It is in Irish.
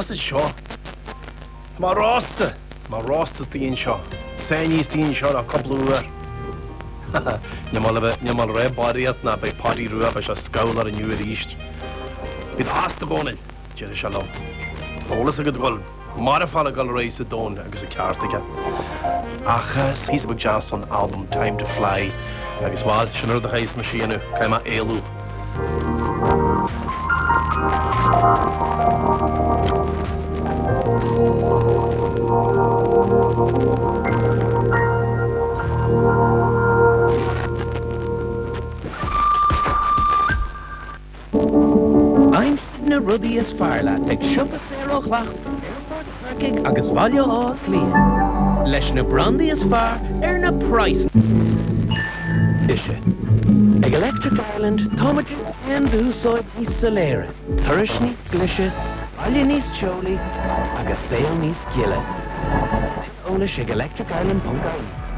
What's it seo? Má rásta tíon seo. Sainníos tíon seo a couple uair. Nemal ré bariad na be party ruá be se scoil ar an nuair íst. Bhíd asta gónail, deir se lom. Ólas a go dgol, mar a fála gal rééis a dón agus a ceartaige. Achas, hís a Jason album Time to Fly, agus bháil sinar de chéis mar síanú, caiim a éalú. I'm na rudí is fearla ag siúpa féróch lacht ar agus bhaile á cliath. Leis na brandaí is fear ar na price. Isise. Ag Electric Ireland, táimeadh an dúsáid níos soléire, thuras ní gluise, baile níos teolaí agus saol níos giile. Ólas ag electricireland.ie